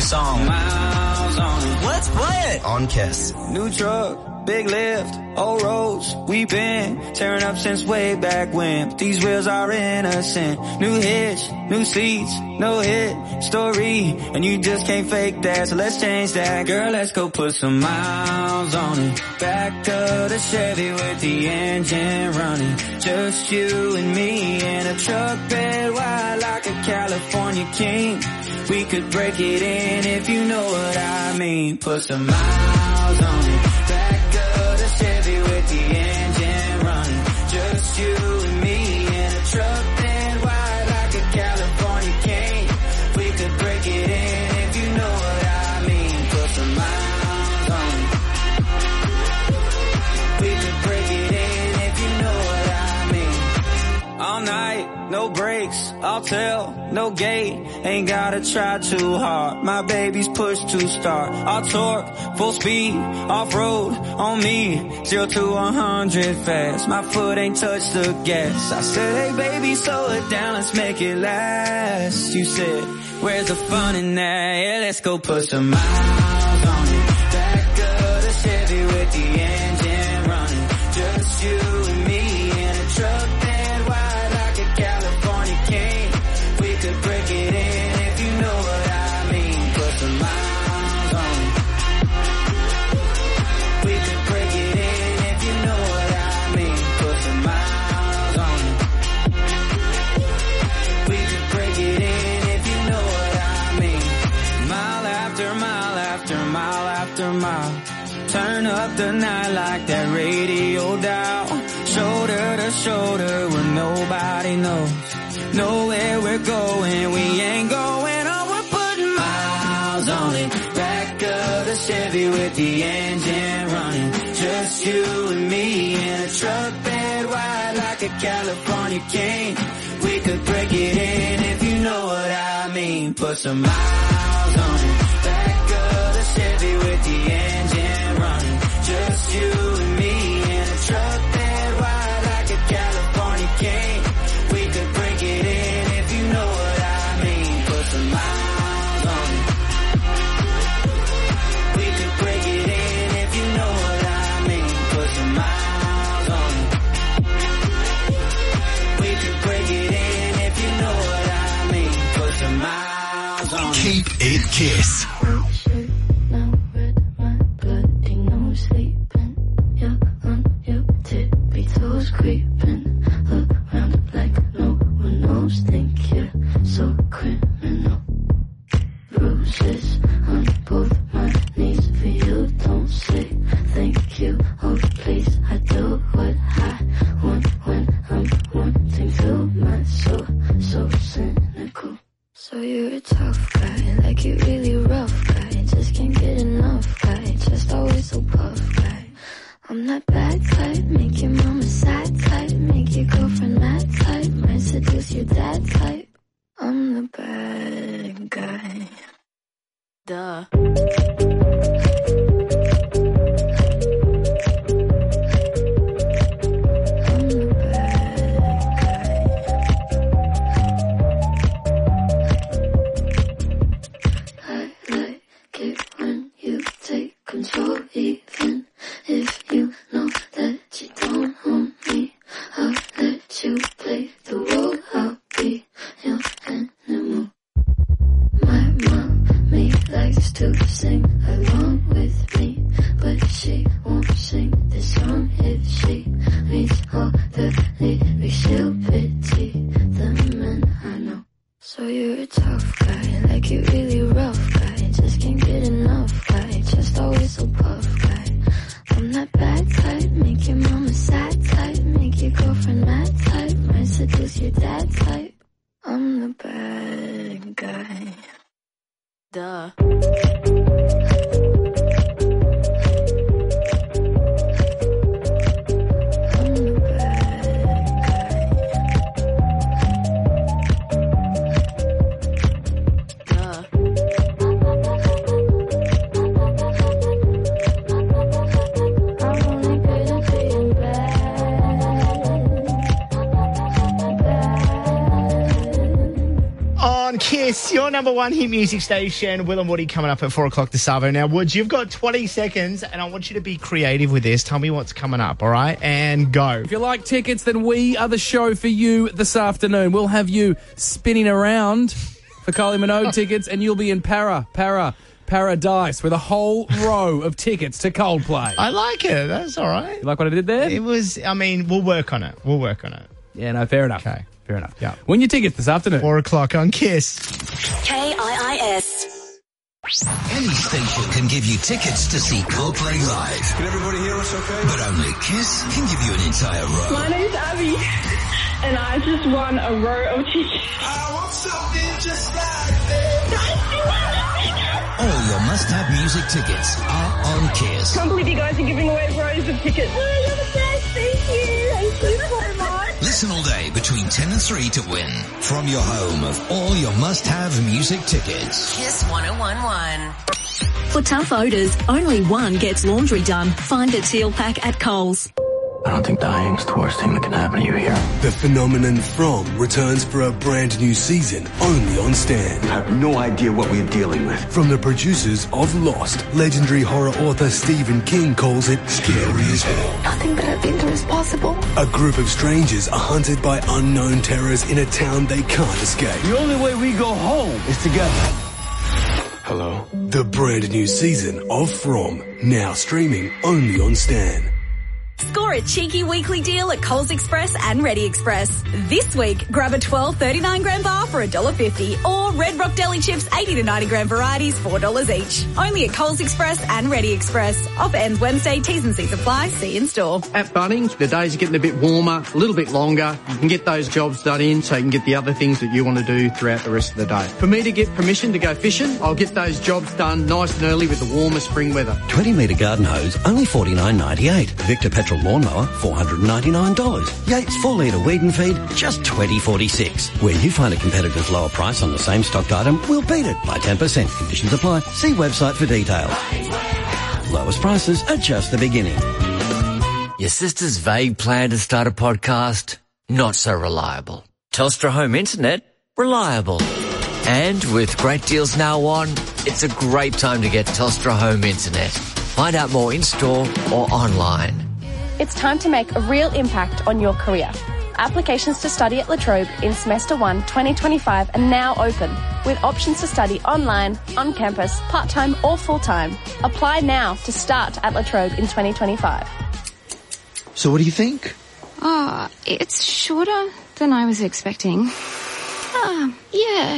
S11: song.
S2: Miles on it.
S11: Let's play it on Kiss.
S2: New truck, big lift, old roads. We've been tearing up since way back when. But these wheels are innocent. New hitch, new seats, no hit story. And you just can't fake that, so let's change that. Girl, let's go put some miles on it. Back of the Chevy with the engine running. Just you and me in a truck bed wide like a California king. We could break it in if you know what I mean. Put some miles on it. Back of the Chevy with the engine running. Just you and me in a truck bed wide like a California king. We could break it in if you know what I mean. Put some miles on it. We could break it in if you know what I mean. All night, no brakes, I'll tell, no gate. Ain't gotta try too hard. My baby's push to start. I'll torque, full speed, off-road on me. 0 to 100 fast. My foot ain't touched the gas. I said, hey baby, slow it down, let's make it last. You said, where's the fun in that? Yeah, let's go put some miles on it. Back of the Chevy with the engine running. Just you and me in a truck bed wide like a California king. We could break it in if you know what I mean. Put some miles on it. We could break it in if you know what I mean. Put some miles on it. We could break it in if you know what I mean. Mile after mile after mile after mile. Turn up the night like that radio dial. Shoulder to shoulder where nobody knows. Know where we're going, we ain't going on. We're putting miles on it. Back of the Chevy with the engine running. Just you and me in a truck bed wide like a California king. We could break it in if you know what I mean. Put some miles on it. Back of the Chevy with the engine running. Just you and me in a truck bed wide like a California king. We could break it in if you know what I mean. Put some miles on it. We could break it in if you know what I mean. Put some miles on it. We could break it in if you know what I mean. Put some miles on it.
S12: Keep it Kiss.
S10: Creeping around like no one knows. Think you're so criminal. Bruises on both my knees for you. Don't say thank you. Oh please, I do what I want when I'm wanting to. My soul so cynical. So you're a tough guy, like you really rough guy. Just can't get enough guy. Just always so puff guy. I'm that bad type, make your mama sad type, make your girlfriend mad type, might seduce your dad type. I'm the bad guy. Duh. Control, even if you know that you don't own me. I'll let you play the role. I'll be your animal. My mommy likes to sing along with me, but she won't sing this song if she reads all the lyrics. She'll pity the men I know. So you're a tough guy, like you really rough guy. Just can't get enough guy, just always so puff guy. I'm that bad type, make your mama sad type, make your girlfriend mad type, might seduce your dad type. I'm the bad guy. Duh.
S1: Kiss, your number one hit music station. Will and Woody coming up at 4 o'clock this Savo. Now, Woods, you've got 20 seconds, and I want you to be creative with this. Tell me what's coming up, all right? And go.
S5: If you like tickets, then we are the show for you this afternoon. We'll have you spinning around for Kylie Minogue tickets, and you'll be in Paradise with a whole row of tickets to Coldplay.
S1: I like it. That's all right.
S5: You like what I did there?
S1: It was, I mean, we'll work on it.
S5: Yeah, no, fair enough.
S1: Okay.
S5: Fair enough.
S1: Yeah.
S5: Win your tickets this afternoon.
S1: 4 o'clock on Kiss.
S8: KIIS.
S12: Any station can give you tickets to see Coldplay live.
S11: Can everybody hear us okay?
S12: But only Kiss can give you an entire row.
S7: My name's Abby, and I just won a row of tickets.
S11: I want something just like this.
S12: All your must-have music tickets are on Kiss.
S7: Can't believe you guys are giving away rows of tickets. Oh, you're the best. Thank you. Thank you so much.
S12: Listen all day between 10 and 3 to win from your home of all your must-have music tickets.
S14: Kiss 1011.
S8: For tough odours, only one gets laundry done. Find a Teal Pack at Coles.
S31: I don't think dying's the worst thing that can happen to you here.
S13: The phenomenon From returns for a brand new season, only on Stan.
S31: I have no idea what we're dealing with.
S13: From the producers of Lost, legendary horror author Stephen King calls it scary as hell.
S10: Nothing that I've been through is possible.
S13: A group of strangers are hunted by unknown terrors in a town they can't escape.
S31: The only way we go home is together.
S13: Hello? The brand new season of From, now streaming only on Stan.
S3: Score a cheeky weekly deal at Coles Express and Ready Express. This week, grab a 12 39-gram bar for $1.50 or Red Rock Deli Chips 80 to 90-gram varieties $4 each. Only at Coles Express and Ready Express. Offer ends Wednesday. T's and C's apply. See you in store.
S16: At Bunnings, the days are getting a bit warmer, a little bit longer. You can get those jobs done in so you can get the other things that you want to do throughout the rest of the day. For me to get permission to go fishing, I'll get those jobs done nice and early with the warmer spring weather.
S17: 20-metre garden hose, only $49.98. Victor Petrol Lawnmower, $499. Yates 4-litre weed and feed, just $20.46. Where you find a competitor's lower price on the same stocked item, we'll beat it by 10%. Conditions apply. See website for details. Lowest prices are just the beginning.
S18: Your sister's vague plan to start a podcast? Not so reliable. Telstra Home Internet? Reliable. And with great deals now on, it's a great time to get Telstra Home Internet. Find out more in-store or online.
S20: It's time to make a real impact on your career. Applications to study at La Trobe in Semester 1 2025 are now open, with options to study online, on campus, part-time or full-time. Apply now to start at La Trobe in 2025.
S21: So what do you think?
S10: It's shorter than I was expecting. Yeah.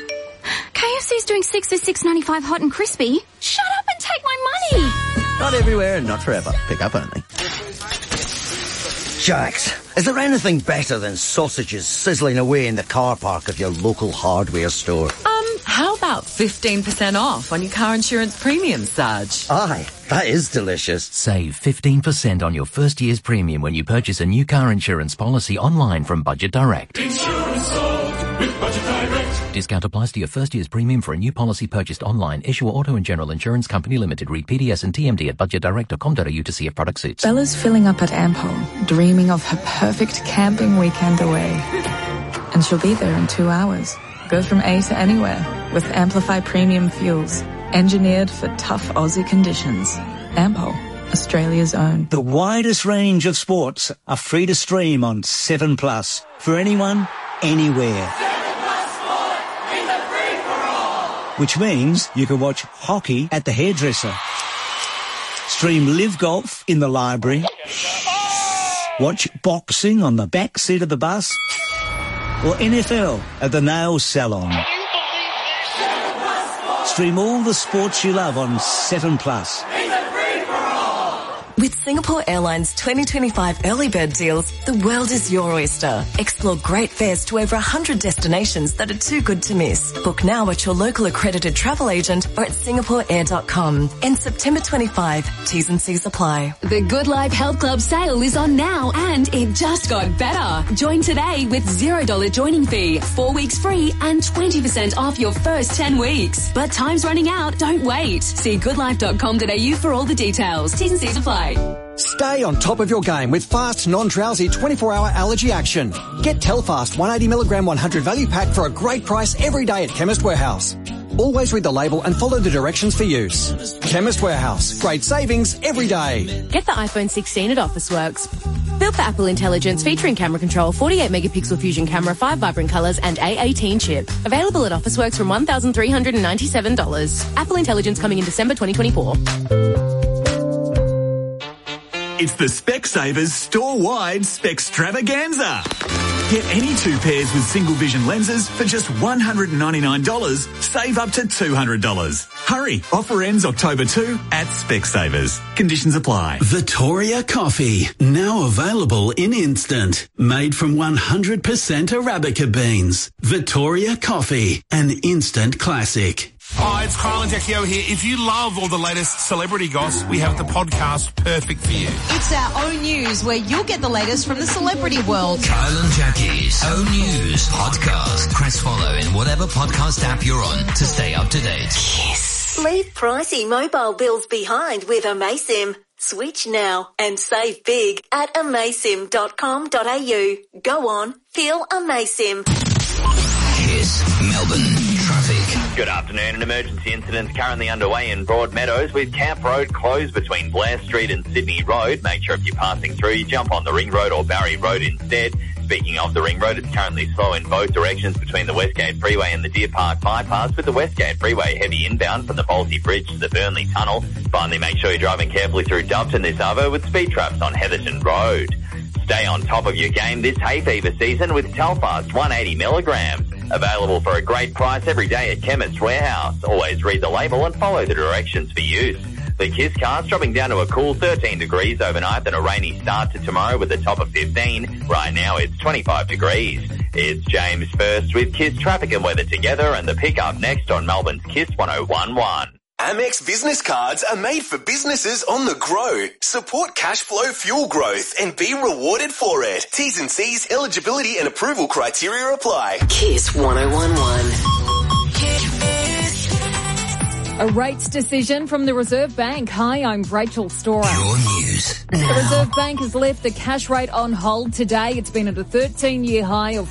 S10: KFC's doing 6 for $6.95 hot and crispy. Shut up and take my money!
S17: Not everywhere and not forever. Pick up only.
S22: Jax, is there anything better than sausages sizzling away in the car park of your local hardware store?
S23: How about 15% off on your car insurance premium, Sarge?
S22: Aye, that is delicious.
S24: Save 15% on your first year's premium when you purchase a new car insurance policy online from Budget Direct.
S15: Insurance sold with Budget Direct.
S24: Discount applies to your first year's premium for a new policy purchased online. Issuer Auto and General Insurance Company Limited. Read PDS and TMD at budgetdirect.com.au to see if product suits.
S26: Bella's filling up at Ampo, dreaming of her perfect camping weekend away. And she'll be there in 2 hours. Go from A to anywhere with Amplify Premium Fuels, engineered for tough Aussie conditions. Ampo, Australia's own.
S33: The widest range of sports are free to stream on 7plus for anyone, anywhere.
S15: 7plus Sport is a free-for-all.
S33: Which means you can watch hockey at the hairdresser, stream live golf in the library, watch boxing on the back seat of the bus, or NFL at the nail salon. Stream all the sports you love on 7plus.
S34: With Singapore Airlines 2025 early bird deals, the world is your oyster. Explore great fares to over 100 destinations that are too good to miss. Book now at your local accredited travel agent or at singaporeair.com. End September 25. T's and C's apply.
S8: The Good Life Health Club sale is on now and it just got better. Join today with $0 joining fee, 4 weeks free and 20% off your first 10 weeks. But time's running out. Don't wait. See goodlife.com.au for all the details. T's and C's apply.
S1: Stay on top of your game with fast, non-drowsy 24-hour allergy action. Get Telfast 180mg 100 value pack for a great price every day at Chemist Warehouse. Always read the label and follow the directions for use. Chemist Warehouse. Great savings every day.
S2: Get the iPhone 16 at Officeworks. Built for Apple Intelligence, featuring camera control, 48-megapixel fusion camera, 5 vibrant colours and A18 chip. Available at Officeworks from $1,397. Apple Intelligence coming in December 2024.
S4: It's the Specsavers store-wide Spextravaganza. Get any 2 pairs with single vision lenses for just $199. Save up to $200. Hurry, offer ends October 2 at Specsavers. Conditions apply.
S5: Vittoria Coffee, now available in instant. Made from 100% Arabica beans. Vittoria Coffee, an instant classic.
S6: Hi, it's Kyle and Jackie O here. If you love all the latest celebrity goss, we have the podcast perfect for you.
S9: It's our own news where you'll get the latest from the celebrity world.
S12: Kyle and Jackie's own news podcast. Press follow in whatever podcast app you're on to stay up to date.
S8: Yes. Leave pricey mobile bills behind with Amasim. Switch now and save big at amasim.com.au. Go on, feel Amasim.
S12: Kiss Melbourne traffic.
S11: Good afternoon. An emergency incident is currently underway in Broadmeadows with Camp Road closed between Blair Street and Sydney Road. Make sure if you're passing through, you jump on the Ring Road or Barry Road instead. Speaking of the Ring Road, it's currently slow in both directions between the Westgate Freeway and the Deer Park Bypass, with the Westgate Freeway heavy inbound from the Bolsey Bridge to the Burnley Tunnel. Finally, make sure you're driving carefully through Doveton this hour with speed traps on Heatherton Road. Stay on top of your game this hay fever season with Telfast 180mg. Available for a great price every day at Chemist Warehouse. Always read the label and follow the directions for use. The Kiss cast dropping down to a cool 13 degrees overnight, then a rainy start to tomorrow with a top of 15. Right now it's 25 degrees. It's James First with Kiss traffic and weather together, and the pickup next on Melbourne's Kiss 101.1.
S19: Amex business cards are made for businesses on the go. Support cash flow fuel growth and be rewarded for it. T's and C's, eligibility and approval criteria apply.
S8: Kiss 101.1.
S25: A rates decision from the Reserve Bank. Hi, I'm Rachel Storer.
S12: Your news
S25: The Reserve Bank has left the cash rate on hold today. It's been at a 13-year high of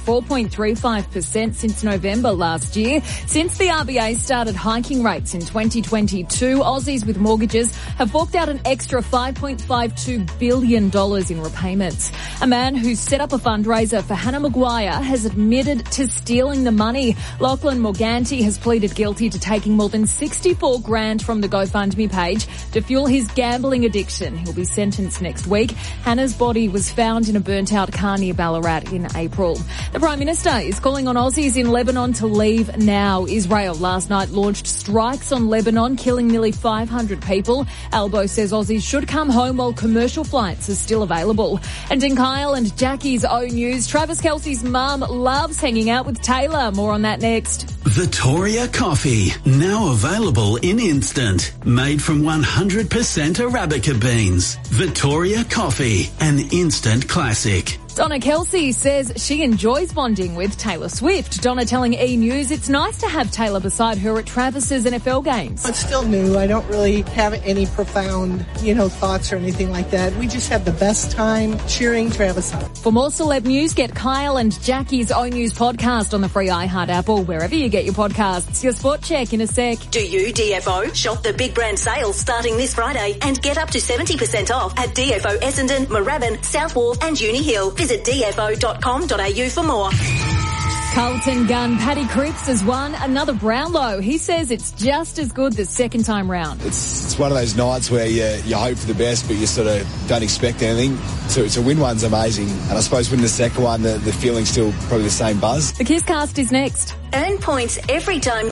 S25: 4.35% since November last year. Since the RBA started hiking rates in 2022, Aussies with mortgages have forked out an extra $5.52 billion in repayments. A man who set up a fundraiser for Hannah Maguire has admitted to stealing the money. Lachlan Morganti has pleaded guilty to taking more than $64,000 from the GoFundMe page to fuel his gambling addiction. He'll be sentenced next week. Hannah's body was found in a burnt-out car near Ballarat in April. The Prime Minister is calling on Aussies in Lebanon to leave now. Israel last night launched strikes on Lebanon, killing nearly 500 people. Albo says Aussies should come home while commercial flights are still available. And in Kyle and Jackie's own news, Travis Kelce's mum loves hanging out with Taylor. More on that next.
S5: Vittoria Coffee, now available in instant. Made from 100% Arabica beans. Vittoria Coffee, an instant classic.
S25: Donna Kelsey says she enjoys bonding with Taylor Swift. Donna telling E! News it's nice to have Taylor beside her at Travis's NFL games.
S27: It's still new. I don't really have any profound, thoughts or anything like that. We just have the best time cheering Travis on.
S25: For more celeb news, get Kyle and Jackie's own news podcast on the free iHeart app or wherever you get your podcasts. Your sport check in a sec.
S8: Do you, DFO? Shop the big brand sales starting this Friday and get up to 70% off at DFO Essendon, Moorabbin, South Wharf and Uni Hill. Visit dfo.com.au for more.
S25: Carlton gun Paddy Cripps has won another Brownlow. He says it's just as good the second time round.
S28: It's one of those nights where you hope for the best, but you sort of don't expect anything. To win one's amazing, and I suppose winning the second one, the feeling's still probably the same buzz.
S25: The Kiss cast is next.
S8: Earn points every time